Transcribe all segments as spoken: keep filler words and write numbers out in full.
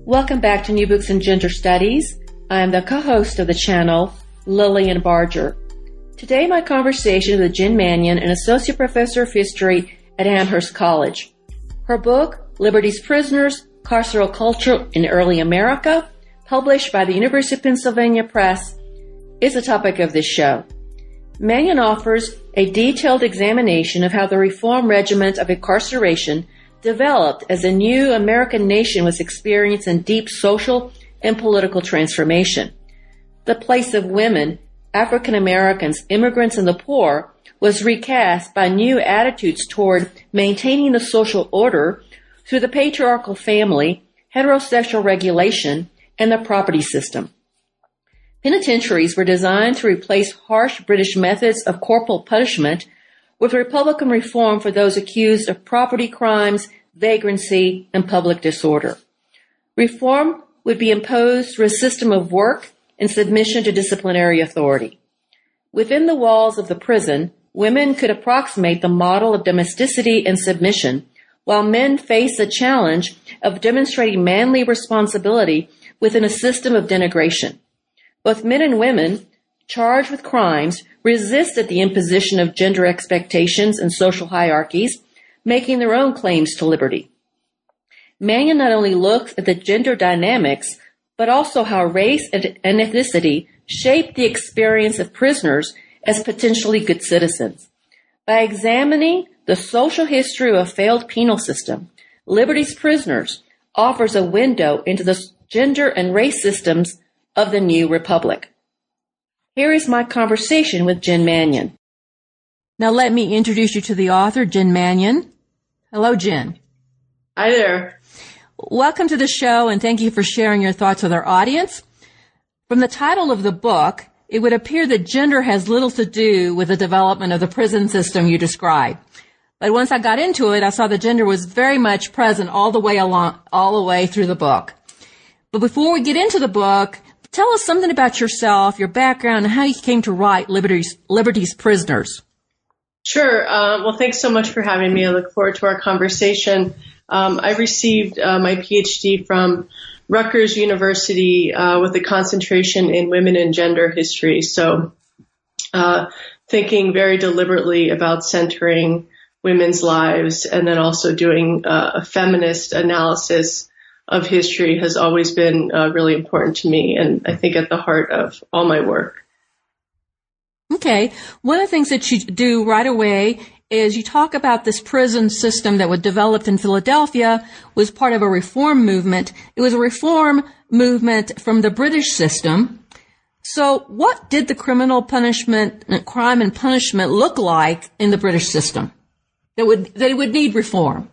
Welcome back to New Books in Gender Studies. I am the co-host of the channel, Lillian Barger. Today my conversation with Jen Manion, an associate professor of history at Amherst College. Her book, Liberty's Prisoners, Carceral Culture in Early America, published by the University of Pennsylvania Press, is the topic of this show. Manion offers a detailed examination of how the reform regimen of incarceration developed as a new American nation was experiencing deep social and political transformation. The place of women, African Americans, immigrants, and the poor was recast by new attitudes toward maintaining the social order through the patriarchal family, heterosexual regulation, and the property system. Penitentiaries were designed to replace harsh British methods of corporal punishment with Republican reform for those accused of property crimes, vagrancy, and public disorder. Reform would be imposed through a system of work and submission to disciplinary authority. Within the walls of the prison, women could approximate the model of domesticity and submission, while men faced the challenge of demonstrating manly responsibility within a system of denigration. Both men and women charged with crimes resisted the imposition of gender expectations and social hierarchies, making their own claims to liberty. Manion not only looks at the gender dynamics, but also how race and ethnicity shaped the experience of prisoners as potentially good citizens. By examining the social history of a failed penal system, Liberty's Prisoners offers a window into the gender and race systems of the new republic. Here is my conversation with Jen Manion. Now let me introduce you to the author, Jen Manion. Hello, Jen. Hi there. Welcome to the show, and thank you for sharing your thoughts with our audience. From the title of the book, it would appear that gender has little to do with the development of the prison system you describe. But once I got into it, I saw that gender was very much present all the way along, all the way through the book. But before we get into the book, tell us something about yourself, your background, and how you came to write Liberty's, Liberty's Prisoners. Sure. Uh, well, thanks so much for having me. I look forward to our conversation. Um, I received uh, my P H D from Rutgers University uh, with a concentration in women and gender history. So uh, thinking very deliberately about centering women's lives and then also doing uh, a feminist analysis of history has always been uh, really important to me, and I think at the heart of all my work. Okay. One of the things that you do right away is you talk about this prison system that was developed in Philadelphia was part of a reform movement. It was a reform movement from the British system. So what did the criminal punishment, crime and punishment look like in the British system that would, that would need reform?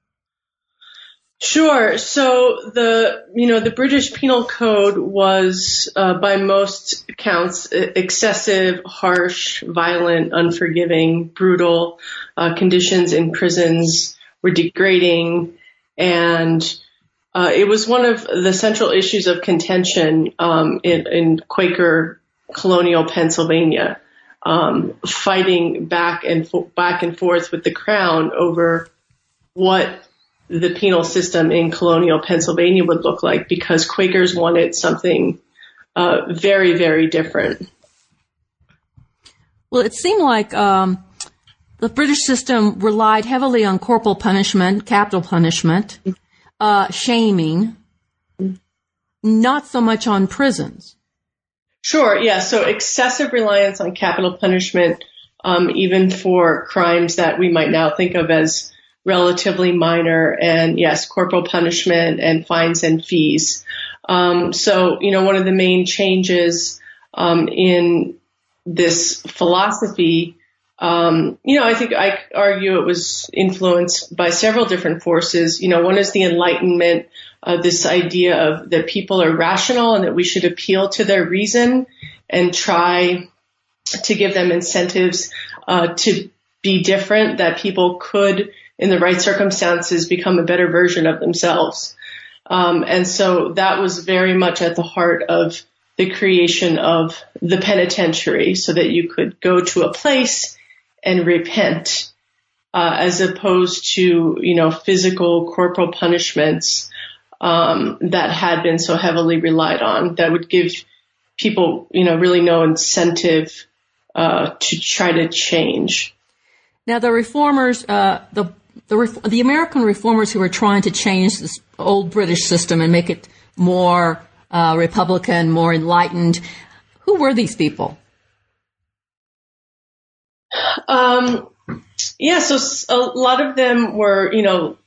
Sure. So the, you know, the British Penal Code was, uh, by most accounts, excessive, harsh, violent, unforgiving, brutal. Uh, conditions in prisons were degrading, and uh, it was one of the central issues of contention um, in, in Quaker colonial Pennsylvania, um, fighting back and fo- back and forth with the Crown over what the penal system in colonial Pennsylvania would look like, because Quakers wanted something uh, very, very different. Well, it seemed like um, the British system relied heavily on corporal punishment, capital punishment, uh, shaming, not so much on prisons. Sure, yeah. So excessive reliance on capital punishment, um, even for crimes that we might now think of as relatively minor, and yes, corporal punishment and fines and fees. Um, so, you know, one of the main changes um, in this philosophy, um, you know, I think I argue it was influenced by several different forces. You know, one is the Enlightenment, uh, this idea of that people are rational and that we should appeal to their reason and try to give them incentives uh, to be different, that people could, in the right circumstances, become a better version of themselves. Um, and so that was very much at the heart of the creation of the penitentiary, so that you could go to a place and repent, uh, as opposed to, you know, physical corporal punishments, um, that had been so heavily relied on, that would give people, you know, really no incentive uh, to try to change. Now, the reformers, uh, the the the American reformers who were trying to change this old British system and make it more uh, Republican, more enlightened, who were these people? Um, yeah, so a lot of them were, you know,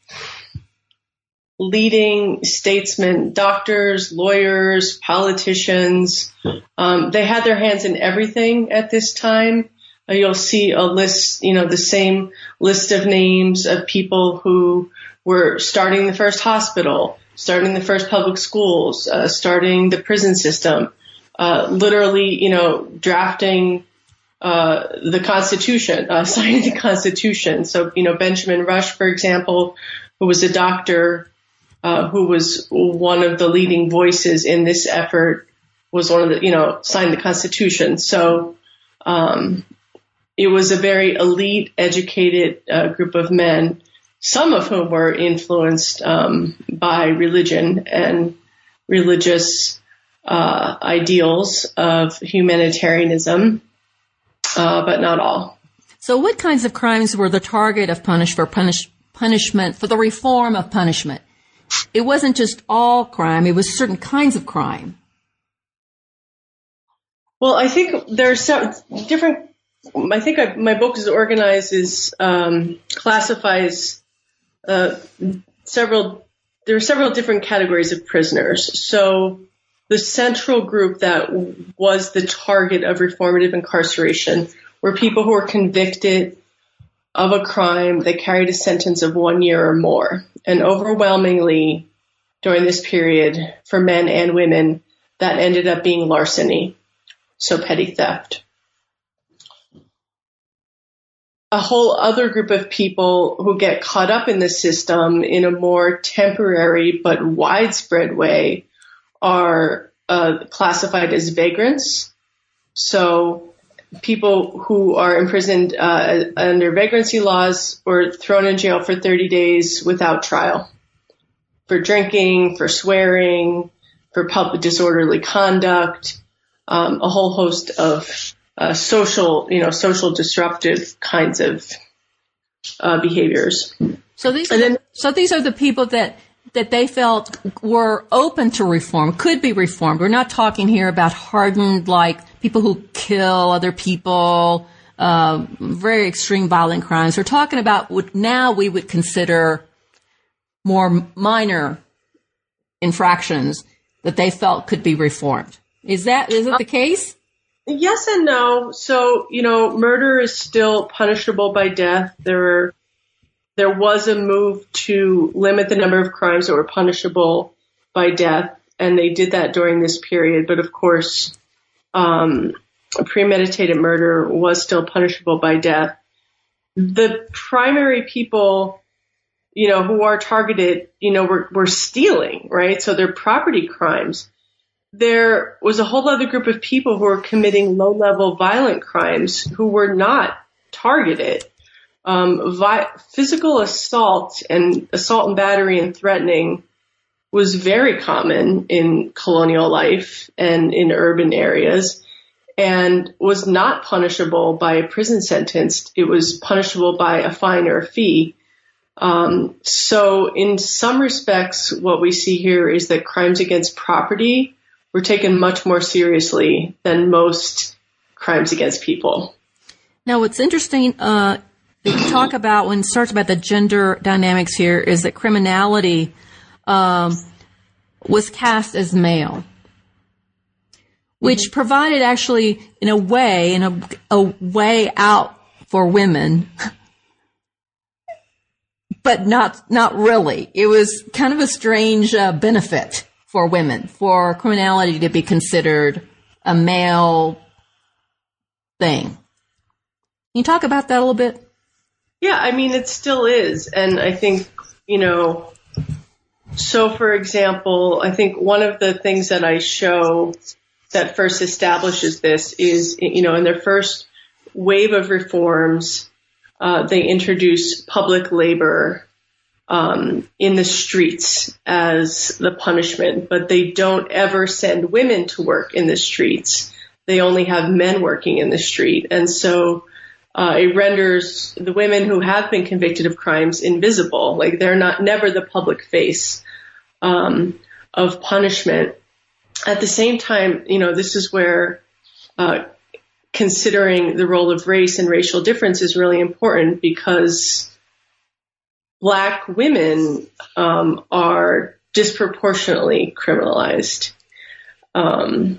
leading statesmen, doctors, lawyers, politicians. Um, they had their hands in everything at this time. Uh, you'll see a list, you know, the same list of names of people who were starting the first hospital, starting the first public schools, uh, starting the prison system, uh, literally, you know, drafting uh, the Constitution, uh, signing the Constitution. So, you know, Benjamin Rush, for example, who was a doctor, uh, who was one of the leading voices in this effort, was one of the, you know, signed the Constitution. So, um, it was a very elite, educated uh, group of men, some of whom were influenced um, by religion and religious uh, ideals of humanitarianism, uh, but not all. So what kinds of crimes were the target of punish for punish, punishment, for the reform of punishment? It wasn't just all crime, it was certain kinds of crime. Well, I think there are some different, I think I, my book is organized as, um, classifies uh, several, there are several different categories of prisoners. So the central group that was the target of reformative incarceration were people who were convicted of a crime that carried a sentence of one year or more. And overwhelmingly during this period, for men and women, that ended up being larceny, so petty theft. A whole other group of people who get caught up in the system in a more temporary but widespread way are uh, classified as vagrants. So people who are imprisoned uh, under vagrancy laws or thrown in jail for thirty days without trial for drinking, for swearing, for public disorderly conduct, um, a whole host of Uh, social, you know, social disruptive kinds of uh, behaviors. So these, and then, so these are the people that that they felt were open to reform, could be reformed. We're not talking here about hardened, like people who kill other people, uh, very extreme violent crimes. We're talking about what now we would consider more minor infractions that they felt could be reformed. Is that is that the case? Yes and no. So, you know, murder is still punishable by death. There, there was a move to limit the number of crimes that were punishable by death, and they did that during this period. But of course, um, premeditated murder was still punishable by death. The primary people, you know, who are targeted, you know, were, were stealing, right? So they're property crimes. There was a whole other group of people who were committing low-level violent crimes who were not targeted. Um, vi- physical assault and assault and battery and threatening was very common in colonial life and in urban areas and was not punishable by a prison sentence. It was punishable by a fine or a fee. Um, so in some respects, what we see here is that crimes against property were taken much more seriously than most crimes against people. Now, what's interesting, uh, that you talk about when it starts about the gender dynamics here is that criminality, um, was cast as male, which mm-hmm. provided actually, in a way, in a, a way out for women, but not, not really. It was kind of a strange, uh, benefit for women, for criminality to be considered a male thing. Can you talk about that a little bit? Yeah, I mean, it still is. And I think, you know, so for example, I think one of the things that I show that first establishes this is, you know, in their first wave of reforms, uh, they introduce public labor um, in the streets as the punishment, but they don't ever send women to work in the streets. They only have men working in the street. And so uh, it renders the women who have been convicted of crimes invisible. Like they're not never the public face um, of punishment. At the same time, you know, this is where uh, considering the role of race and racial difference is really important, because Black women um, are disproportionately criminalized. Um,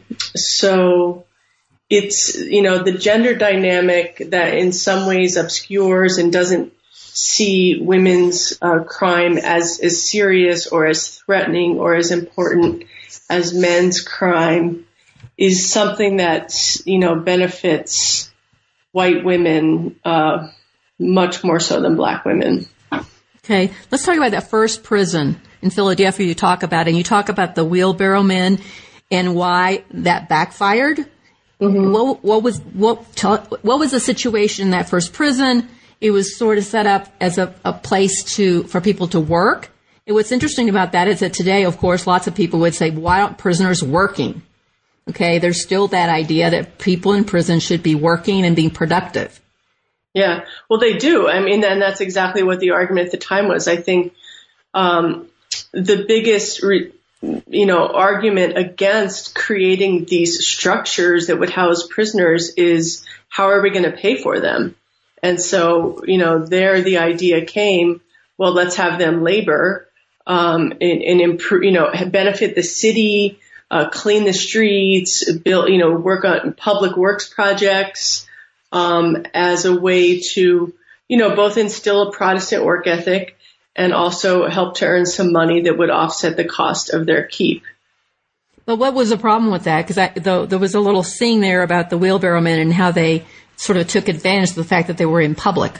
so it's, you know, the gender dynamic that in some ways obscures and doesn't see women's uh, crime as, as serious or as threatening or as important as men's crime is something that, you know, benefits white women uh, much more so than Black women. Okay, let's talk about that first prison in Philadelphia you talk about, and you talk about the wheelbarrow men and why that backfired. Mm-hmm. What, what was what what was the situation in that first prison? It was sort of set up as a, a place to for people to work. And what's interesting about that is that today, of course, lots of people would say, why aren't prisoners working? Okay, there's still that idea that people in prison should be working and being productive. Yeah, well, they do. I mean, and that's exactly what the argument at the time was. I think um, the biggest, re- you know, argument against creating these structures that would house prisoners is, how are we going to pay for them? And so, you know, there the idea came, well, let's have them labor um, and, and improve, you know, benefit the city, uh, clean the streets, build, you know, work on public works projects. Um, as a way to, you know, both instill a Protestant work ethic and also help to earn some money that would offset the cost of their keep. But what was the problem with that? Because there was a little scene there about the wheelbarrow men and how they sort of took advantage of the fact that they were in public.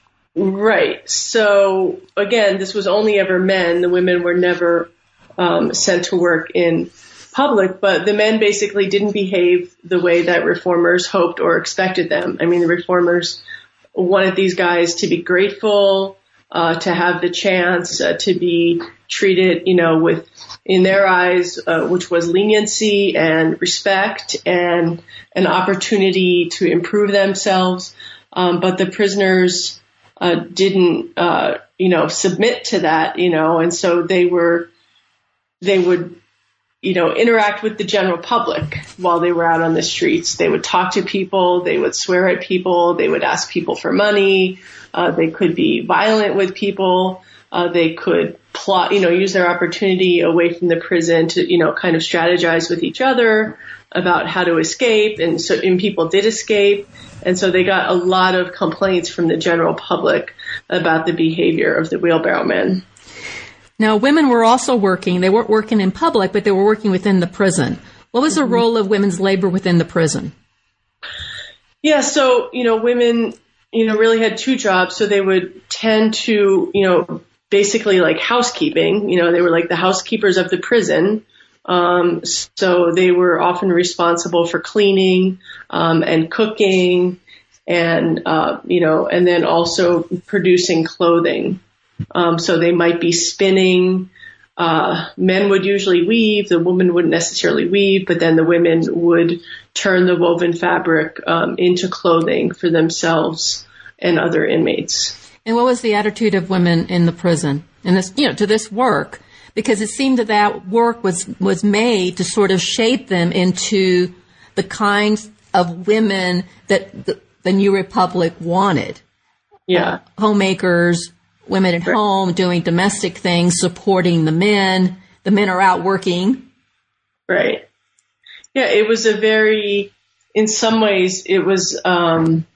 Right. So, again, this was only ever men. The women were never um, sent to work in public, but the men basically didn't behave the way that reformers hoped or expected them. I mean, the reformers wanted these guys to be grateful, uh, to have the chance uh, to be treated, you know, with, in their eyes, uh, which was leniency and respect and an opportunity to improve themselves. Um, but the prisoners uh, didn't, uh, you know, submit to that, you know, and so they were, they would, you know, interact with the general public while they were out on the streets. They would talk to people. They would swear at people. They would ask people for money. Uh, they could be violent with people. Uh, they could plot, you know, use their opportunity away from the prison to, you know, kind of strategize with each other about how to escape. And so, and people did escape. And so they got a lot of complaints from the general public about the behavior of the wheelbarrow men. Now, women were also working. They weren't working in public, but they were working within the prison. What was the role of women's labor within the prison? Yeah, so, you know, women, you know, really had two jobs. So they would tend to, you know, basically like housekeeping. You know, they were like the housekeepers of the prison. Um, so they were often responsible for cleaning um, and cooking and, uh, you know, and then also producing clothing. Um, so they might be spinning. Uh, men would usually weave. The woman wouldn't necessarily weave, but then the women would turn the woven fabric um, into clothing for themselves and other inmates. And what was the attitude of women in the prison and this, you know, to this work? Because it seemed that that work was was made to sort of shape them into the kinds of women that the, the New Republic wanted. Yeah, uh, homemakers. Women at home doing domestic things, supporting the men. The men are out working. Right. Yeah, it was a very, in some ways, it was, um,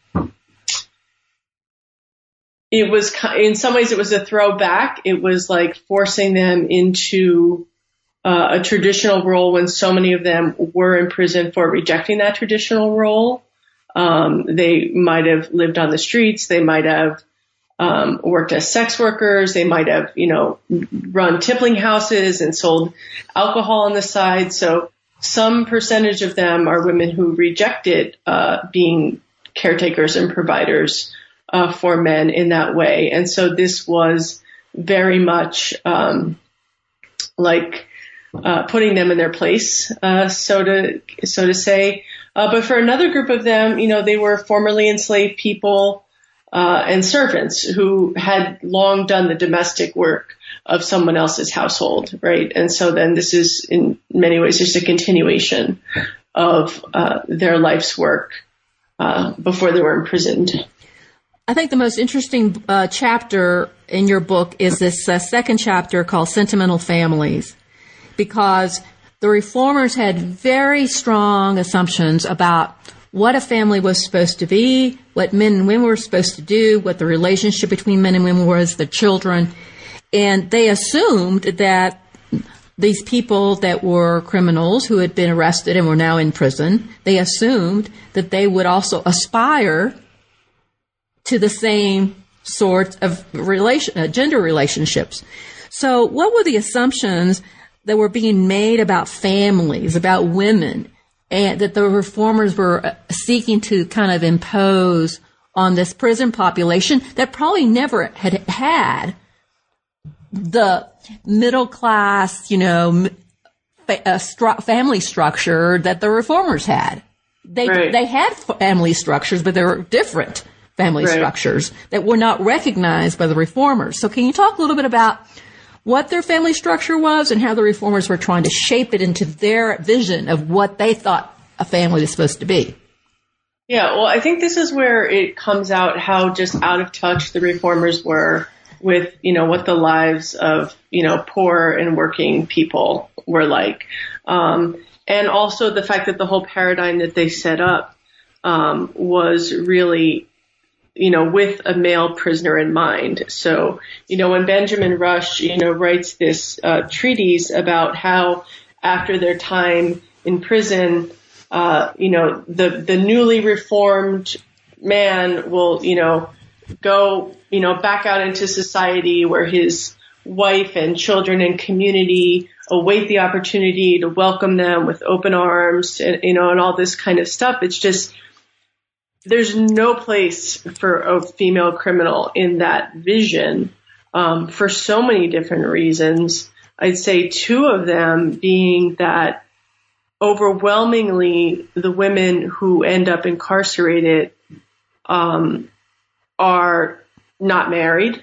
it was, in some ways, it was a throwback. It was like forcing them into uh, a traditional role when so many of them were in prison for rejecting that traditional role. Um, they might have lived on the streets. They might have Um, worked as sex workers. They might have, you know, run tippling houses and sold alcohol on the side. So some percentage of them are women who rejected uh, being caretakers and providers uh, for men in that way. And so this was very much um, like uh, putting them in their place, uh, so to so to say. Uh, but for another group of them, you know, they were formerly enslaved people uh, and servants who had long done the domestic work of someone else's household, right? And so then this is in many ways just a continuation of uh, their life's work uh, before they were imprisoned. I think the most interesting uh, chapter in your book is this uh, second chapter called Sentimental Families, because the reformers had very strong assumptions about what a family was supposed to be, what men and women were supposed to do, what the relationship between men and women was, the children. And they assumed that these people that were criminals who had been arrested and were now in prison, they assumed that they would also aspire to the same sort of relation, uh, gender relationships. So what were the assumptions that were being made about families, about women, and that the reformers were seeking to kind of impose on this prison population that probably never had had the middle class, you know, fa- uh, stru- family structure that the reformers had? They right. they had family structures, but they were different family right. structures that were not recognized by the reformers. So can you talk a little bit about what their family structure was and how the reformers were trying to shape it into their vision of what they thought a family was supposed to be? Yeah, well, I think this is where it comes out how just out of touch the reformers were with, you know, what the lives of, you know, poor and working people were like. Um, and also the fact that the whole paradigm that they set up um, was really, you know, with a male prisoner in mind. So, you know, when Benjamin Rush, you know, writes this uh, treatise about how after their time in prison, uh, you know, the, the newly reformed man will, you know, go, you know, back out into society where his wife and children and community await the opportunity to welcome them with open arms and, you know, and all this kind of stuff. It's just, there's no place for a female criminal in that vision, um, for so many different reasons. I'd say two of them being that overwhelmingly the women who end up incarcerated um, are not married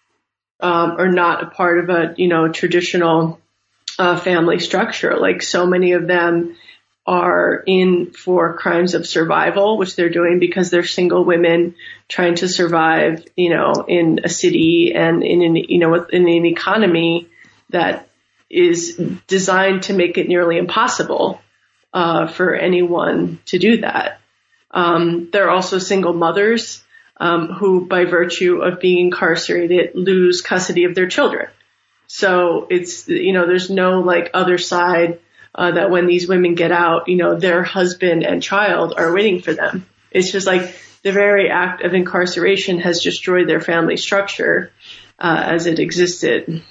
um, or not a part of a, you know, traditional uh, family structure. Like so many of them are in for crimes of survival, which they're doing because they're single women trying to survive, you know, in a city and in an, you know, in an economy that is designed to make it nearly impossible uh, for anyone to do that. Um, there are also single mothers um, who, by virtue of being incarcerated, lose custody of their children. So it's, you know, there's no like other side Uh, that when these women get out, you know, their husband and child are waiting for them. It's just like the very act of incarceration has destroyed their family structure uh, as it existed.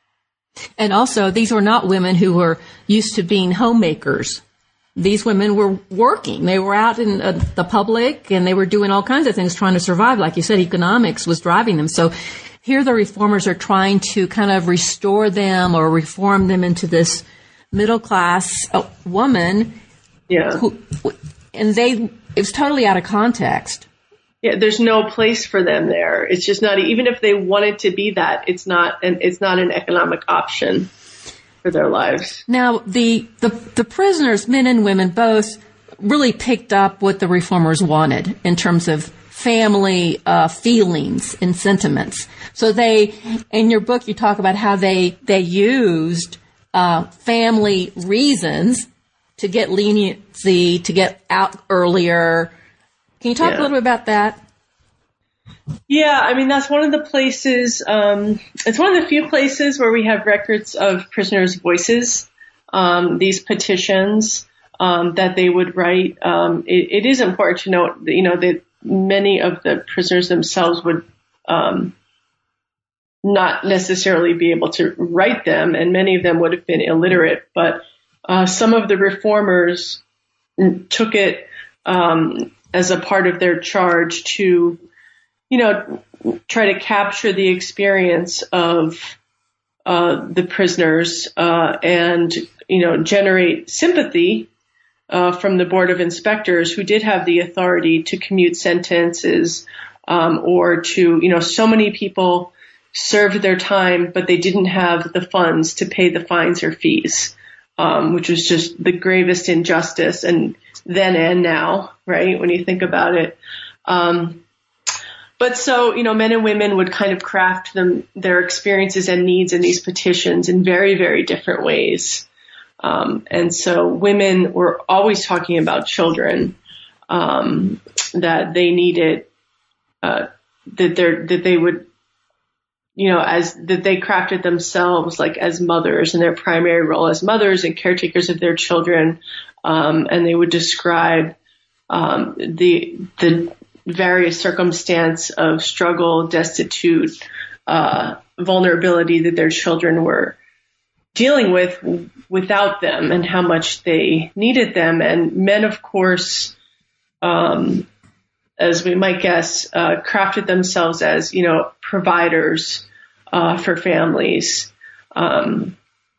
And also, these were not women who were used to being homemakers. These women were working. They were out in uh, the public, and they were doing all kinds of things trying to survive. Like you said, economics was driving them. So here the reformers are trying to kind of restore them or reform them into this middle class uh, woman. Yeah. Who, and they, it was totally out of context. Yeah, there's no place for them there. It's just not, even if they wanted to be that, it's not an, it's not an economic option for their lives. Now, the, the, the prisoners, men and women, both really picked up what the reformers wanted in terms of family uh, feelings and sentiments. So they, in your book, you talk about how they, they used Uh, family reasons to get leniency, to get out earlier. Can you talk yeah. a little bit about that? Yeah, I mean, that's one of the places, um, it's one of the few places where we have records of prisoners' voices, um, these petitions um, that they would write. Um, it, it is important to note that, you know, that many of the prisoners themselves would um not necessarily be able to write them, and many of them would have been illiterate, but uh, some of the reformers took it um, as a part of their charge to, you know, try to capture the experience of uh, the prisoners uh, and, you know, generate sympathy uh, from the Board of Inspectors, who did have the authority to commute sentences um, or to, you know, so many people served their time, but they didn't have the funds to pay the fines or fees, um, which was just the gravest injustice, and then and now, right, when you think about it. Um, but so, you know, men and women would kind of craft them, their experiences and needs in these petitions in very, very different ways. Um, and so women were always talking about children, um, that they needed, uh, that they're, that they would, you know, as that they crafted themselves like as mothers, and their primary role as mothers and caretakers of their children. Um, and they would describe, um, the, the various circumstance of struggle, destitute, uh, vulnerability that their children were dealing with without them, and how much they needed them. And men, of course, um, as we might guess, uh, crafted themselves as, you know, providers uh, for families. Um,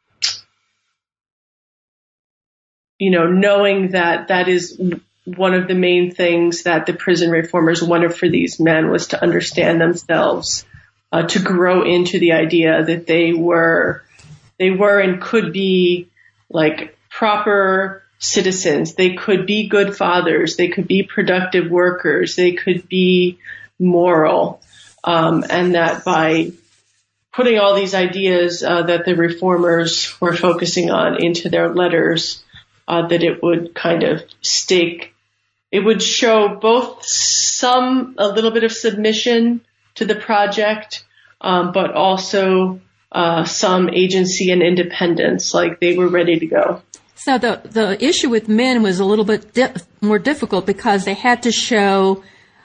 you know, knowing that that is one of the main things that the prison reformers wanted for these men, was to understand themselves, uh, to grow into the idea that they were, they were and could be like proper citizens. They could be good fathers. They could be productive workers. They could be moral. Um, and that by putting all these ideas uh, that the reformers were focusing on into their letters, uh, that it would kind of stake, it would show both some, a little bit of submission to the project, um, but also uh, some agency and independence, like they were ready to go. So the the issue with men was a little bit di- more difficult, because they had to show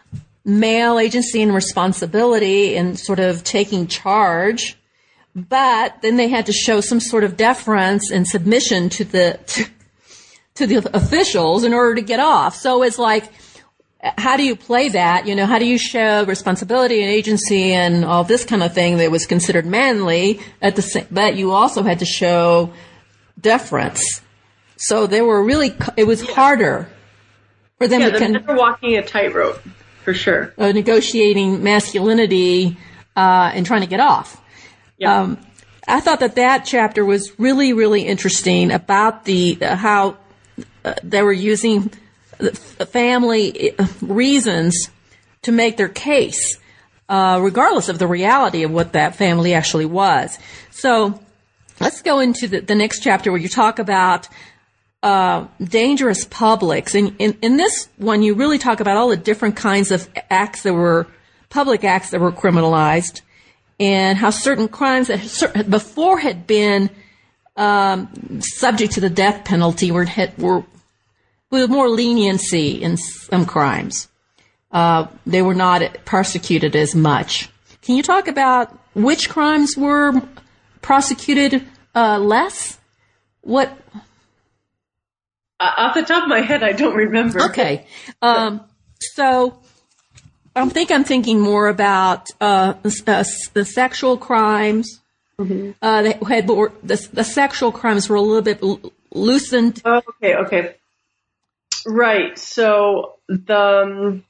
male agency and responsibility and sort of taking charge, but then they had to show some sort of deference and submission to the to, to the officials in order to get off. So it's like, how do you play that? You know, how do you show responsibility and agency and all this kind of thing that was considered manly at the same, but you also had to show deference. So they were really, it was yeah. harder for them yeah, to... Yeah, they were walking a tightrope, for sure. Uh, negotiating masculinity uh, and trying to get off. Yep. Um, I thought that that chapter was really, really interesting about the uh, how uh, they were using the family reasons to make their case, uh, regardless of the reality of what that family actually was. So let's go into the, the next chapter where you talk about Uh, dangerous publics. And in, in this one, you really talk about all the different kinds of acts that were, public acts that were criminalized, and how certain crimes that had, before had been um, subject to the death penalty were, had, were with more leniency in some crimes. Uh, they were not prosecuted as much. Can you talk about which crimes were prosecuted uh, less? What... Uh, off the top of my head, I don't remember. Okay. Um, so I think I'm thinking more about uh, uh, the sexual crimes. Mm-hmm. Uh, that had more, the, the sexual crimes were a little bit l- loosened. Oh, okay, okay. Right. So the um,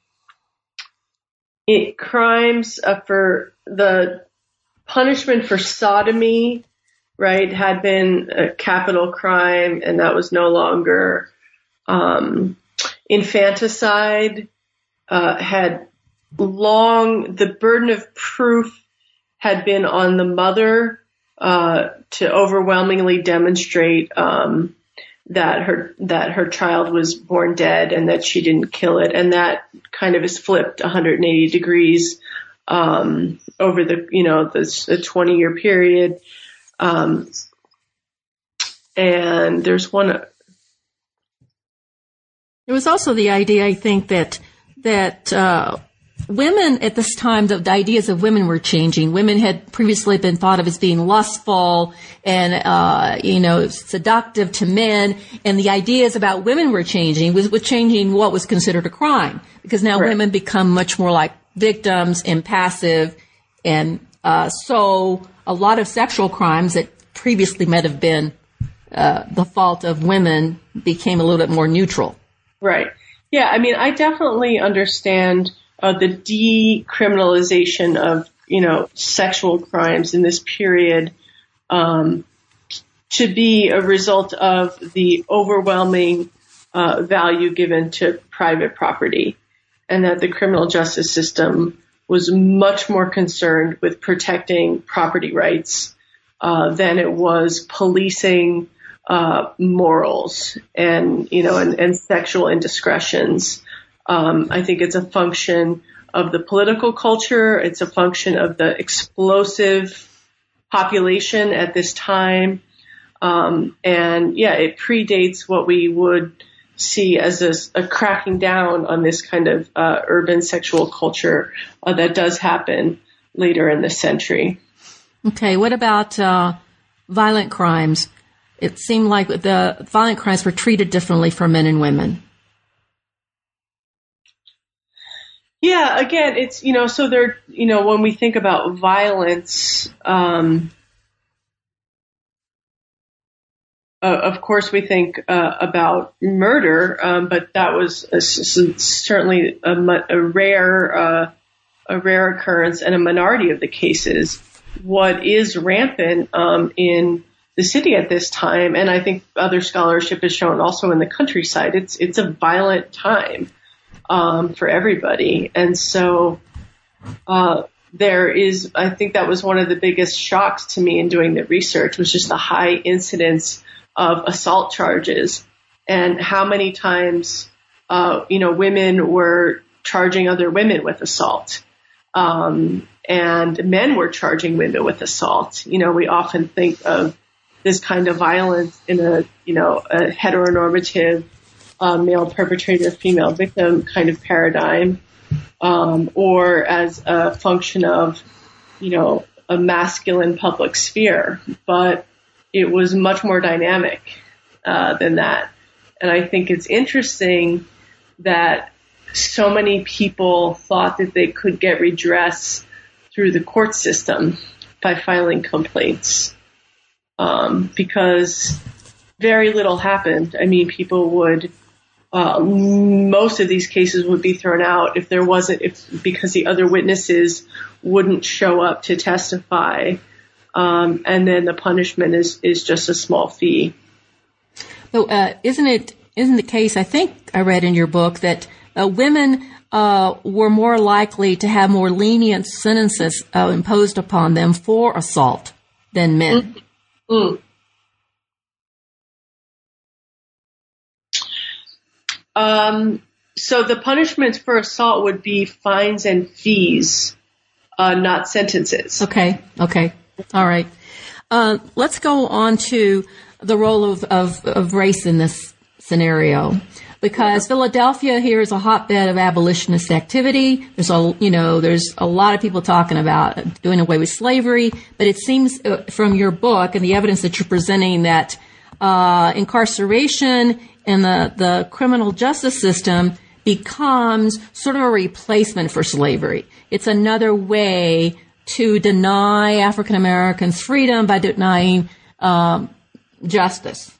it, crimes uh, for the punishment for sodomy, right, had been a capital crime, and that was no longer. Um, infanticide uh, had long, the burden of proof had been on the mother uh, to overwhelmingly demonstrate um, that her that her child was born dead and that she didn't kill it, and that kind of is flipped one hundred eighty degrees um, over the you know this a twenty year period. Um, and there's one. There was also the idea, I think, that that uh, women at this time, the, the ideas of women were changing. Women had previously been thought of as being lustful and, uh, you know, seductive to men. And the ideas about women were changing, was, was changing what was considered a crime. Because now right. women become much more like victims and passive. And, uh, so a lot of sexual crimes that previously might have been, uh, the fault of women became a little bit more neutral. Right. Yeah. I mean, I definitely understand Uh, the decriminalization of, you know, sexual crimes in this period um, to be a result of the overwhelming uh, value given to private property, and that the criminal justice system was much more concerned with protecting property rights uh, than it was policing uh, morals and, you know, and, and sexual indiscretions. Um, I think it's a function of the political culture. It's a function of the explosive population at this time. Um, and yeah, it predates what we would see as a, a cracking down on this kind of uh, urban sexual culture uh, that does happen later in the century. Okay, what about uh, violent crimes? It seemed like the violent crimes were treated differently for men and women. Yeah, again, it's, you know, so there, you know, when we think about violence, um, uh, of course we think uh, about murder, um, but that was a, certainly a, a rare, uh, a rare occurrence and a minority of the cases. What is rampant um, in the city at this time, and I think other scholarship has shown also in the countryside, it's it's a violent time. Um, for everybody. And so uh, there is, I think that was one of the biggest shocks to me in doing the research, was just the high incidence of assault charges and how many times, uh, you know, women were charging other women with assault. Um, and men were charging women with assault. You know, we often think of this kind of violence in a, you know, a heteronormative Uh, male perpetrator, female victim kind of paradigm, um, or as a function of, you know, a masculine public sphere. But it was much more dynamic uh, than that. And I think it's interesting that so many people thought that they could get redress through the court system by filing complaints, um, because very little happened. I mean, people would Uh, most of these cases would be thrown out if there wasn't, if because the other witnesses wouldn't show up to testify, um, and then the punishment is is just a small fee. So, uh, isn't it isn't the case? I think I read in your book that uh, women uh, were more likely to have more lenient sentences uh, imposed upon them for assault than men. Mm-hmm. Mm. Um, so the punishments for assault would be fines and fees, uh, not sentences. Okay. Okay. All right. Uh, let's go on to the role of, of, of race in this scenario, because Philadelphia here is a hotbed of abolitionist activity. There's a, you know, there's a lot of people talking about doing away with slavery, but it seems uh, from your book and the evidence that you're presenting that, uh, incarceration and the, the criminal justice system becomes sort of a replacement for slavery. It's another way to deny African Americans freedom by denying um, justice.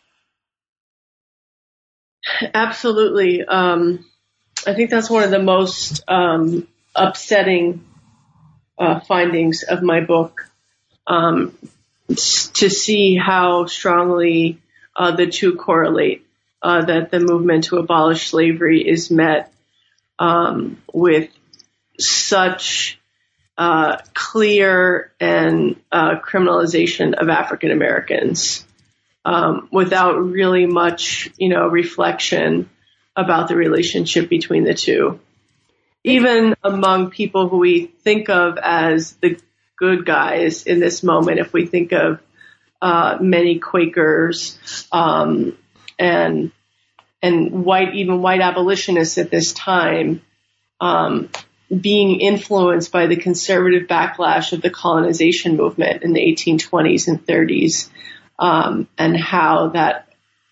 Absolutely. Um, I think that's one of the most um, upsetting uh, findings of my book, um, to see how strongly uh, the two correlate. Uh, that the movement to abolish slavery is met um, with such uh, clear and uh, criminalization of African Americans, um, without really much, you know, reflection about the relationship between the two. Even among people who we think of as the good guys in this moment, if we think of uh, many Quakers, um, and and white, even white abolitionists at this time, um, being influenced by the conservative backlash of the colonization movement in the eighteen twenties and thirties, um, and how that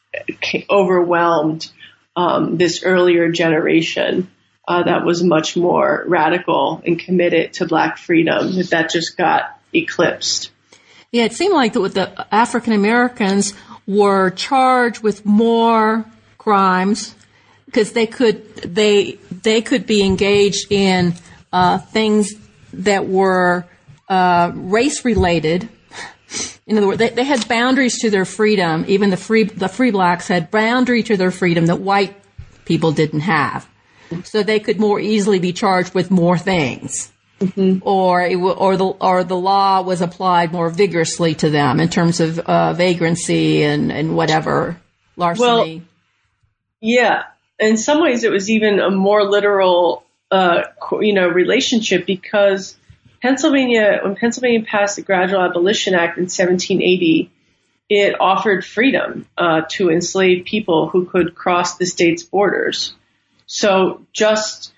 overwhelmed um, this earlier generation uh, that was much more radical and committed to Black freedom, that that just got eclipsed. Yeah, it seemed like the, the African Americans were charged with more crimes because they could they they could be engaged in uh, things that were uh, race related. In other words, they, they had boundaries to their freedom. Even the free the free blacks had boundary to their freedom that white people didn't have, so they could more easily be charged with more things. Mm-hmm. Or it w- or the or the law was applied more vigorously to them in terms of uh, vagrancy and, and whatever, larceny. Well, yeah, in some ways it was even a more literal, uh, you know, relationship, because Pennsylvania, when Pennsylvania passed the Gradual Abolition Act in seventeen eighty, it offered freedom uh, to enslaved people who could cross the state's borders. So just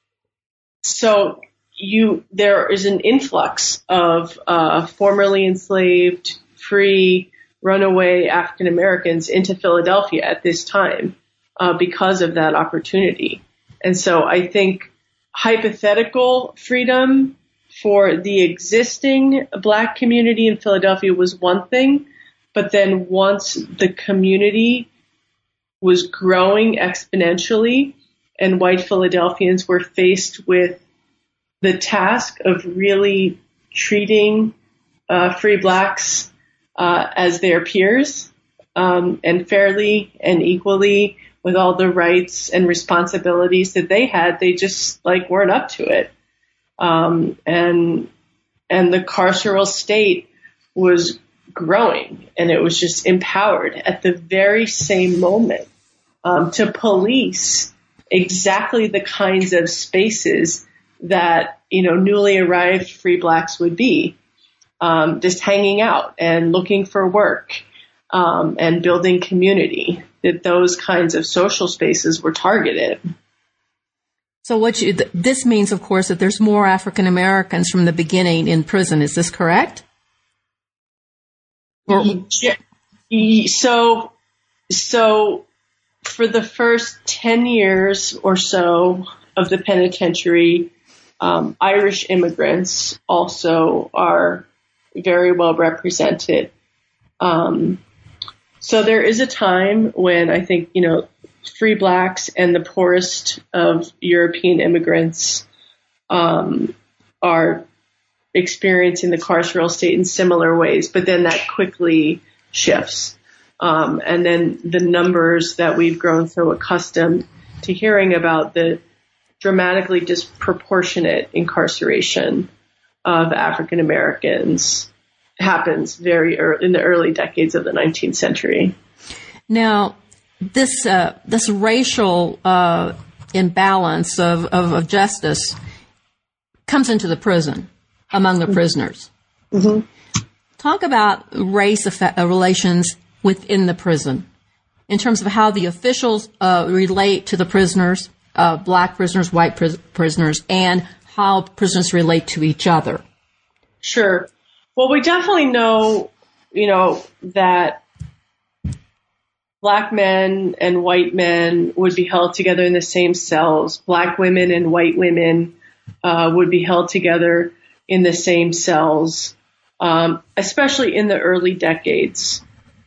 so. You, there is an influx of uh, formerly enslaved, free, runaway African Americans into Philadelphia at this time uh, because of that opportunity. And so I think hypothetical freedom for the existing Black community in Philadelphia was one thing, but then once the community was growing exponentially and white Philadelphians were faced with the task of really treating uh, free Blacks uh, as their peers um, and fairly and equally with all the rights and responsibilities that they had, they just like weren't up to it. Um, and and the carceral state was growing, and it was just empowered at the very same moment um, to police exactly the kinds of spaces that, you know, newly arrived free Blacks would be, um, just hanging out and looking for work, um, and building community, that those kinds of social spaces were targeted. So what you, th- this means, of course, that there's more African Americans from the beginning in prison. Is this correct? Or- yeah. So, so for the first ten years or so of the penitentiary, Um, Irish immigrants also are very well represented. Um, so there is a time when I think, you know, free Blacks and the poorest of European immigrants um, are experiencing the carceral state in similar ways, but then that quickly shifts. Um, and then the numbers that we've grown so accustomed to hearing about, the dramatically disproportionate incarceration of African Americans, happens very early, in the early decades of the nineteenth century. Now, this uh, this racial uh, imbalance of, of, of justice comes into the prison, among the prisoners. Mm-hmm. Talk about race effect, uh, relations within the prison, in terms of how the officials uh, relate to the prisoners, Uh, Black prisoners, white pris- prisoners, and how prisoners relate to each other. Sure. Well, we definitely know, you know, that Black men and white men would be held together in the same cells. Black women and white women uh, would be held together in the same cells, um, especially in the early decades.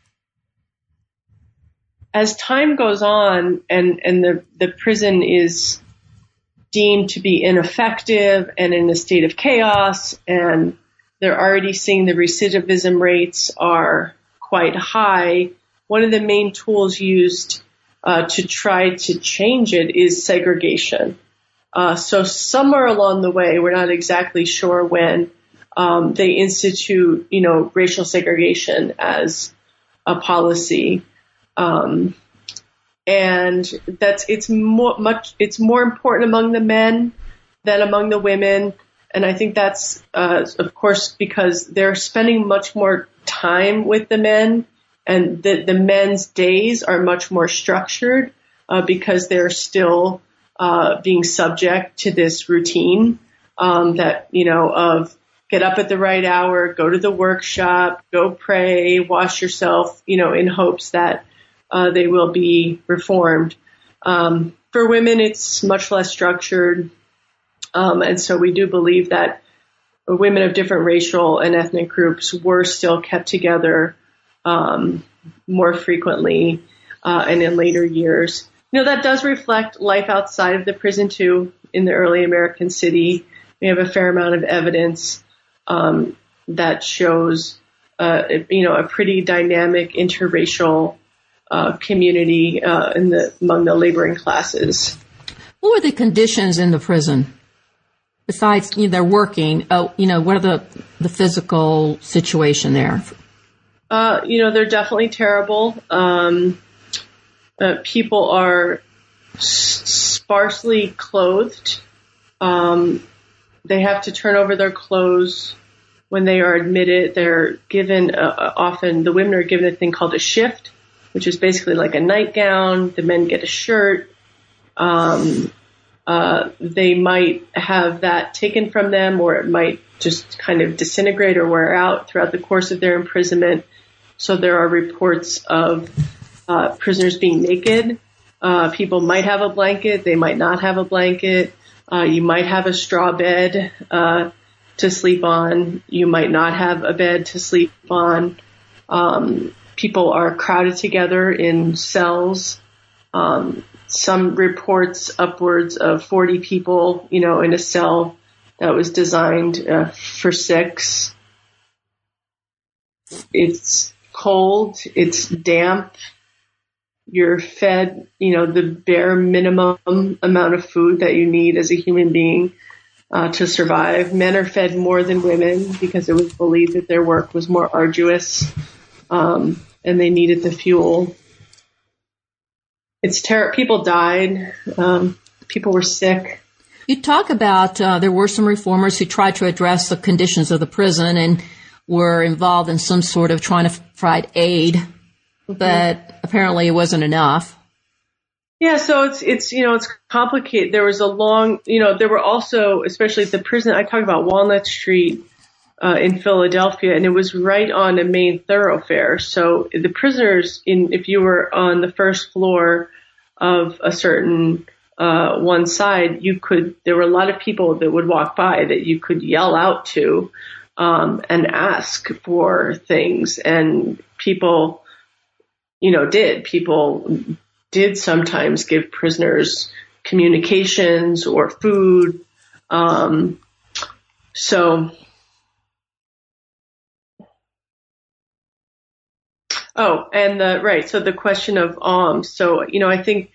As time goes on and, and the, the prison is deemed to be ineffective and in a state of chaos, and they're already seeing the recidivism rates are quite high, one of the main tools used uh, to try to change it is segregation. Uh, so somewhere along the way, we're not exactly sure when, um, they institute, you know, racial segregation as a policy. Um, and that's, it's more, much, it's more important among the men than among the women. And I think that's, uh, of course, because they're spending much more time with the men, and the, the men's days are much more structured, uh, because they're still, uh, being subject to this routine um, that, you know, of get up at the right hour, go to the workshop, go pray, wash yourself, you know, in hopes that uh, they will be reformed. Um, for women, it's much less structured. Um, and so we do believe that women of different racial and ethnic groups were still kept together um, more frequently uh, and in later years. You know, that does reflect life outside of the prison, too, in the early American city. We have a fair amount of evidence um, that shows, uh, you know, a pretty dynamic interracial uh, community uh, in the among the laboring classes. What were the conditions in the prison? Besides, you know, they're working, oh, you know, what are the, the physical situation there? Uh, you know, they're definitely terrible. Um, uh, people are s- sparsely clothed. Um, they have to turn over their clothes when they are admitted. They're given, uh, often the women are given a thing called a shift, which is basically like a nightgown. The men get a shirt. Um, Uh, they might have that taken from them, or it might just kind of disintegrate or wear out throughout the course of their imprisonment. So there are reports of uh, prisoners being naked. Uh, people might have a blanket. They might not have a blanket. Uh, you might have a straw bed uh, to sleep on. You might not have a bed to sleep on. Um, people are crowded together in cells. Um, Some reports upwards of forty people, you know, in a cell that was designed uh, for six. It's cold. It's damp. You're fed, you know, the bare minimum amount of food that you need as a human being uh, to survive. Men are fed more than women because it was believed that their work was more arduous um, and they needed the fuel. It's terrible. People died. Um, people were sick. You talk about uh, there were some reformers who tried to address the conditions of the prison and were involved in some sort of trying to provide aid, mm-hmm. but apparently it wasn't enough. Yeah, so it's it's you know it's complicated. There was a long you know there were also, especially at the prison, I talk about Walnut Street uh, in Philadelphia, and it was right on a main thoroughfare. So the prisoners, in if you were on the first floor of a certain uh, one side, you could, there were a lot of people that would walk by that you could yell out to um, and ask for things. And people, you know, did. People did sometimes give prisoners communications or food. Um, so, oh, and the, right. So the question of alms. So, you know, I think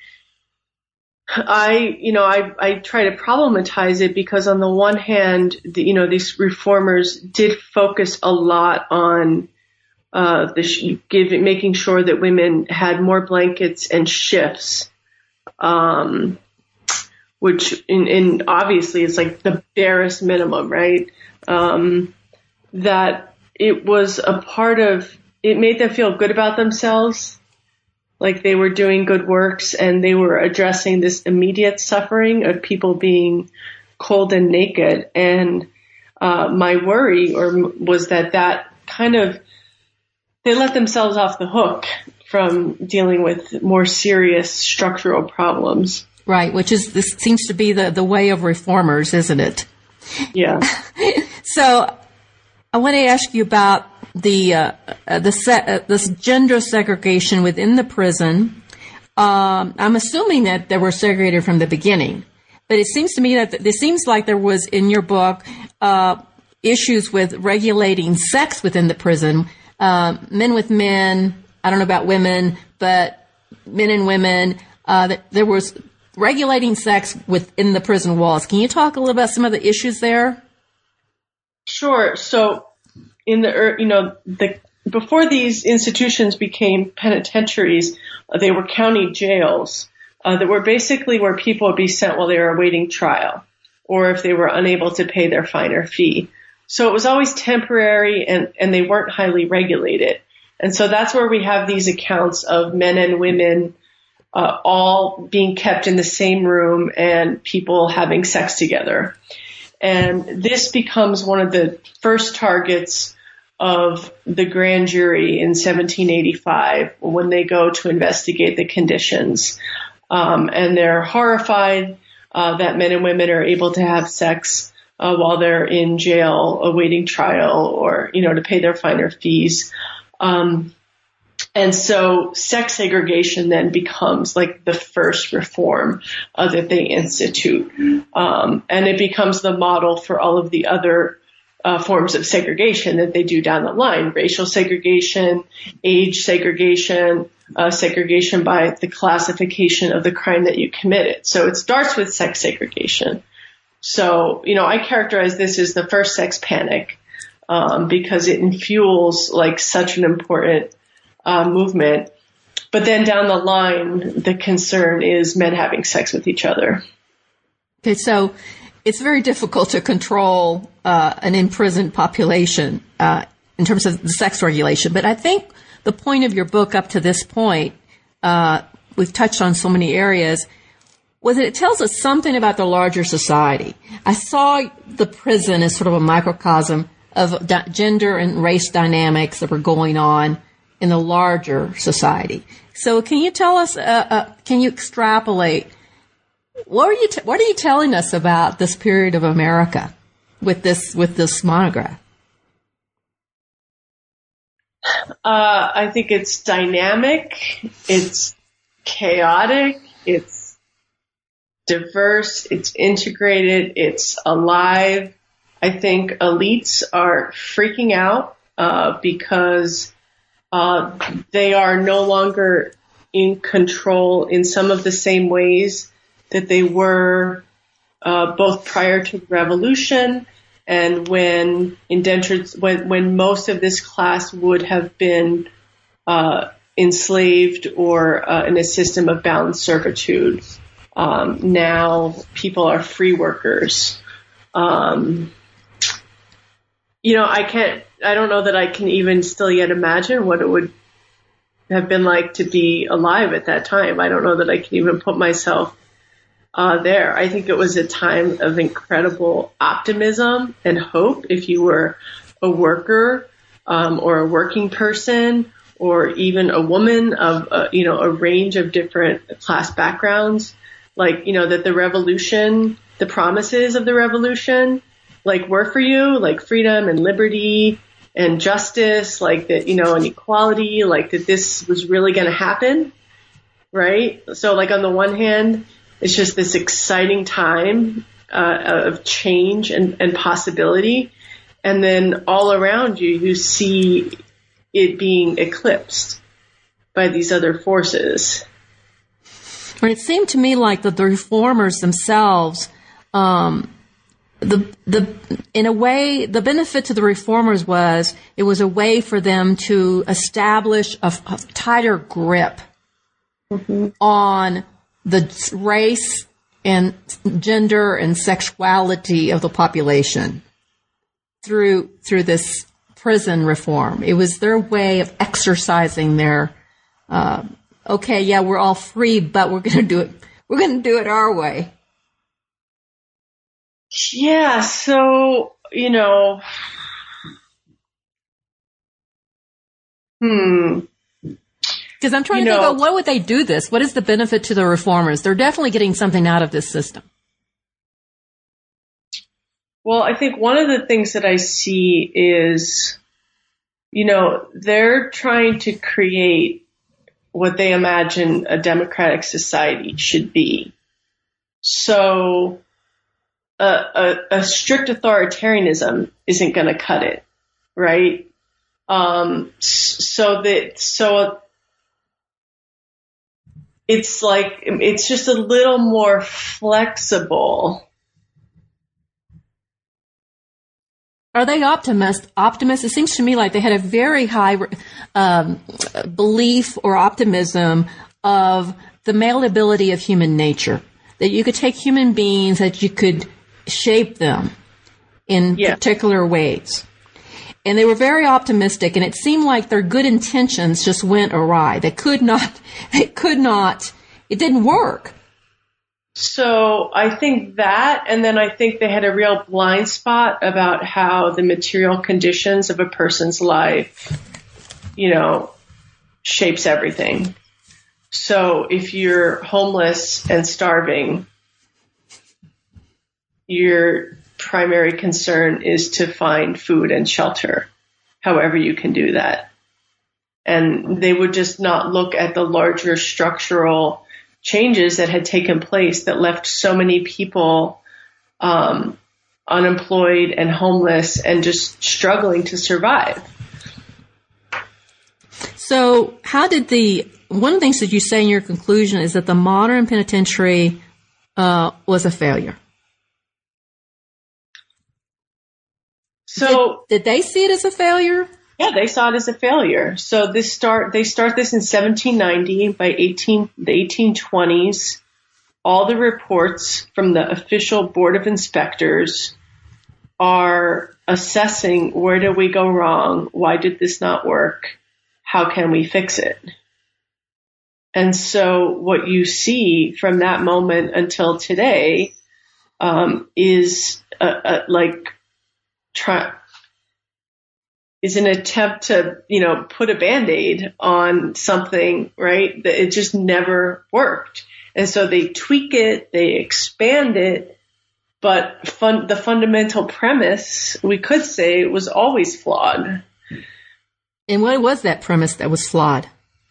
I, you know, I, I try to problematize it because on the one hand, the, you know, these reformers did focus a lot on, uh, the sh- giving, making sure that women had more blankets and shifts, um, which in, in obviously is like the barest minimum, right? Um, that it was a part of, it made them feel good about themselves, like they were doing good works, and they were addressing this immediate suffering of people being cold and naked. And uh, my worry or was that that kind of, they let themselves off the hook from dealing with more serious structural problems. Right, which is, this seems to be the, the way of reformers, isn't it? Yeah. So I want to ask you about the uh, uh, the se- uh, this gender segregation within the prison. Um, I'm assuming that they were segregated from the beginning, but it seems to me that th- it seems like there was in your book uh, issues with regulating sex within the prison, uh, men with men. I don't know about women, but men and women. Uh, that there was regulating sex within the prison walls. Can you talk a little about some of the issues there? Sure. So. In the, you know, the, before these institutions became penitentiaries, uh, they were county jails uh, that were basically where people would be sent while they were awaiting trial, or if they were unable to pay their fine or fee. So it was always temporary, and, and they weren't highly regulated. And so that's where we have these accounts of men and women uh, all being kept in the same room and people having sex together. And this becomes one of the first targets of the grand jury in seventeen eighty-five when they go to investigate the conditions. Um, and they're horrified uh, that men and women are able to have sex uh, while they're in jail awaiting trial or, you know, to pay their fine or fees. Um, and so sex segregation then becomes like the first reform uh, that they institute. Um, and it becomes the model for all of the other Uh, forms of segregation that they do down the line: racial segregation, age segregation, uh, segregation by the classification of the crime that you committed. So it starts with sex segregation. So, you know, I characterize this as the first sex panic, um, because it fuels like such an important uh, movement. But then down the line, the concern is men having sex with each other. Okay, so it's very difficult to control uh, an imprisoned population uh, in terms of the sex regulation. But I think the point of your book up to this point, uh, we've touched on so many areas, was that it tells us something about the larger society. I saw the prison as sort of a microcosm of di- gender and race dynamics that were going on in the larger society. So can you tell us, uh, uh, can you extrapolate What are you t- What are you telling us about this period of America with this with this monograph? Uh, I think it's dynamic, it's chaotic, it's diverse, it's integrated, it's alive. I think elites are freaking out uh, because uh, they are no longer in control in some of the same ways that they were uh, both prior to the revolution and when indentured, when, when most of this class would have been uh, enslaved or uh, in a system of bound servitude. Um, now people are free workers. Um, you know, I can't, I don't know that I can even still yet imagine what it would have been like to be alive at that time. I don't know that I can even put myself Uh, there. I think it was a time of incredible optimism and hope if you were a worker um, or a working person or even a woman of, uh, you know, a range of different class backgrounds. Like, you know, that the revolution, the promises of the revolution, like were for you, like freedom and liberty and justice, like that, you know, and equality, like that this was really going to happen, right? So like on the one hand, it's just this exciting time uh, of change and, and possibility. And then all around you, you see it being eclipsed by these other forces. Well, it seemed to me like that the reformers themselves, um, the the in a way, the benefit to the reformers was it was a way for them to establish a, a tighter grip mm-hmm. on the race and gender and sexuality of the population through through this prison reform. It was their way of exercising their, uh, okay, yeah, we're all free, but we're going to do it. We're going to do it our way. Yeah. So, you know, hmm. Because I'm trying you to know, think of what would they do this? What is the benefit to the reformers? They're definitely getting something out of this system. Well, I think one of the things that I see is, you know, they're trying to create what they imagine a democratic society should be. So a, a, a strict authoritarianism isn't going to cut it, right? Um, so that, so it's like, it's just a little more flexible. Are they optimist? Optimists? It seems to me like they had a very high um, belief or optimism of the malleability of human nature. That you could take human beings, that you could shape them in yeah. particular ways. And they were very optimistic, and it seemed like their good intentions just went awry. They could not, they could not it didn't work. So I think that, and then I think they had a real blind spot about how the material conditions of a person's life, you know, shapes everything. So if you're homeless and starving, your primary concern is to find food and shelter, however you can do that. And they would just not look at the larger structural changes that had taken place that left so many people um, unemployed and homeless and just struggling to survive. So how did the, one of the things that you say in your conclusion is that the modern penitentiary uh, was a failure. So did, did they see it as a failure? Yeah, they saw it as a failure. So this start, they start this in seventeen ninety. By eighteen, the eighteen twenties, all the reports from the official Board of Inspectors are assessing where did we go wrong? Why did this not work? How can we fix it? And so what you see from that moment until today um, is a, a, like try. is an attempt to, you know, put a Band-Aid on something, right? That it just never worked. And so they tweak it, they expand it, but fun, the fundamental premise, we could say, was always flawed. And what was that premise that was flawed?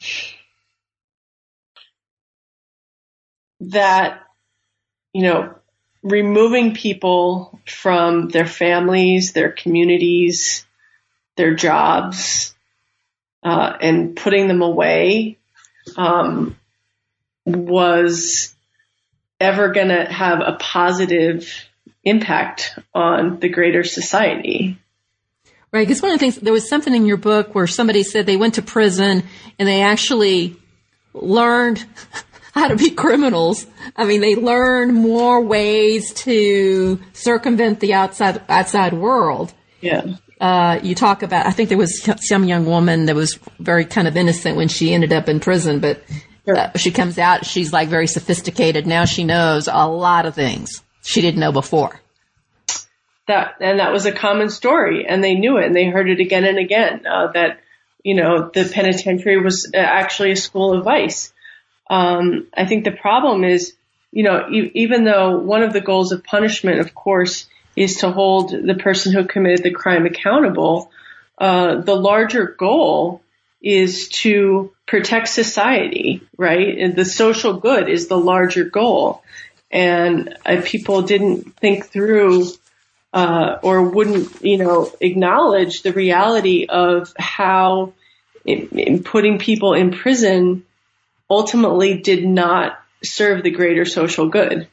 That, you know, removing people from their families, their communities, their jobs, uh, and putting them away, um, was ever going to have a positive impact on the greater society. Right, because one of the things, there was something in your book where somebody said they went to prison and they actually learned how to be criminals. I mean, they learned more ways to circumvent the outside outside world. Yeah. Uh, you talk about, I think there was some young woman that was very kind of innocent when she ended up in prison, but Sure. uh, she comes out, she's like very sophisticated. Now she knows a lot of things she didn't know before. That, and that was a common story, and they knew it, and they heard it again and again, uh, that, you know, the penitentiary was actually a school of vice. Um, I think the problem is, you know, e- even though one of the goals of punishment, of course, is to hold the person who committed the crime accountable, uh, the larger goal is to protect society, right? And the social good is the larger goal. And uh, people didn't think through uh, or wouldn't, you know, acknowledge the reality of how it, it, putting people in prison ultimately did not serve the greater social good.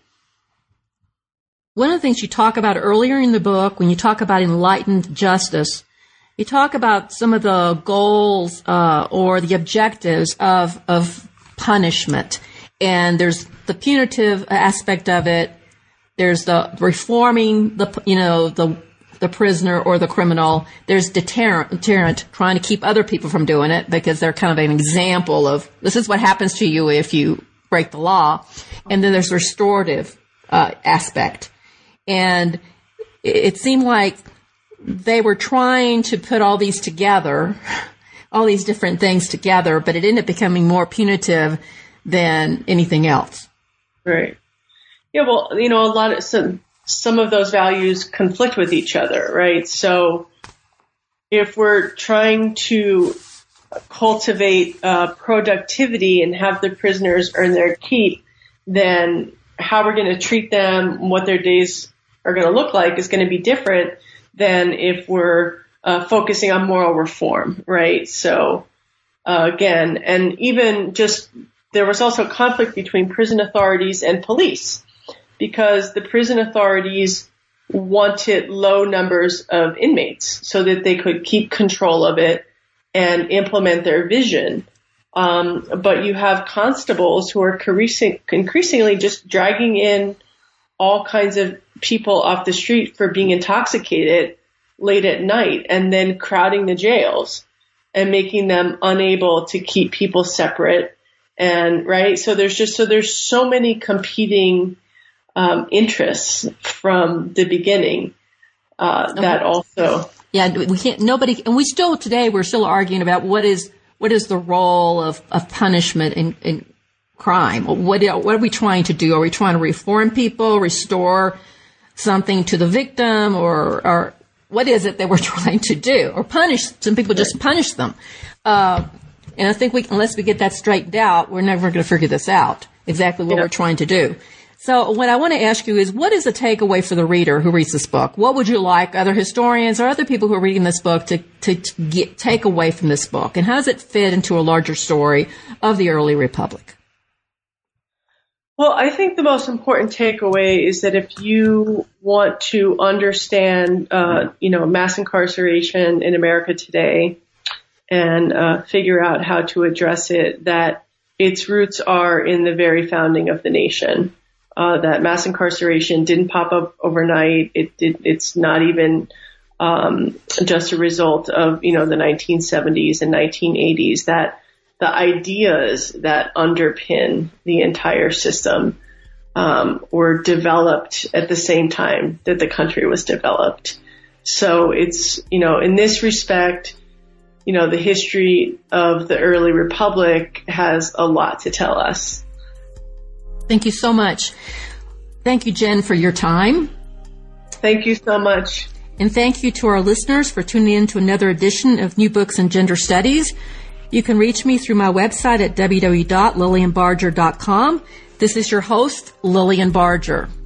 One of the things you talk about earlier in the book, when you talk about enlightened justice, you talk about some of the goals uh, or the objectives of of punishment. And there's the punitive aspect of it. There's the reforming the you know the the prisoner or the criminal. There's deterrent, deterrent, trying to keep other people from doing it because they're kind of an example of this is what happens to you if you break the law. And then there's restorative uh, aspect. And it seemed like they were trying to put all these together, all these different things together, but it ended up becoming more punitive than anything else. Right. Yeah, well, you know, a lot of some, some of those values conflict with each other, right? So if we're trying to cultivate uh, productivity and have the prisoners earn their keep, then how we're going to treat them, what their days are going to look like is going to be different than if we're uh, focusing on moral reform, right? So uh, again, and even just there was also conflict between prison authorities and police because the prison authorities wanted low numbers of inmates so that they could keep control of it and implement their vision. Um, but you have constables who are increasingly just dragging in all kinds of people off the street for being intoxicated late at night and then crowding the jails and making them unable to keep people separate And right. So there's just, so there's so many competing um, interests from the beginning uh, that also. Yeah. We can't, nobody, and we still today, we're still arguing about what is, what is the role of, of punishment in, in crime? What, what are we trying to do? Are we trying to reform people, restore something to the victim, or, or what is it that we're trying to do? Or punish, some people just punish them. Uh, and I think we, unless we get that straightened out, we're never going to figure this out, exactly what yeah. we're trying to do. So what I want to ask you is, what is the takeaway for the reader who reads this book? What would you like other historians or other people who are reading this book to, to, to get, take away from this book? And how does it fit into a larger story of the early republic? Well, I think the most important takeaway is that if you want to understand, uh, you know, mass incarceration in America today and uh, figure out how to address it, that its roots are in the very founding of the nation. Uh, that mass incarceration didn't pop up overnight. It did. It's not even um, just a result of, you know, the nineteen seventies and nineteen eighties. That the ideas that underpin the entire system um, were developed at the same time that the country was developed. So it's, you know, in this respect, you know, the history of the early republic has a lot to tell us. Thank you so much. Thank you, Jen, for your time. Thank you so much. And thank you to our listeners for tuning in to another edition of New Books in Gender Studies. You can reach me through my website at w w w dot lillian barger dot com. This is your host, Lillian Barger.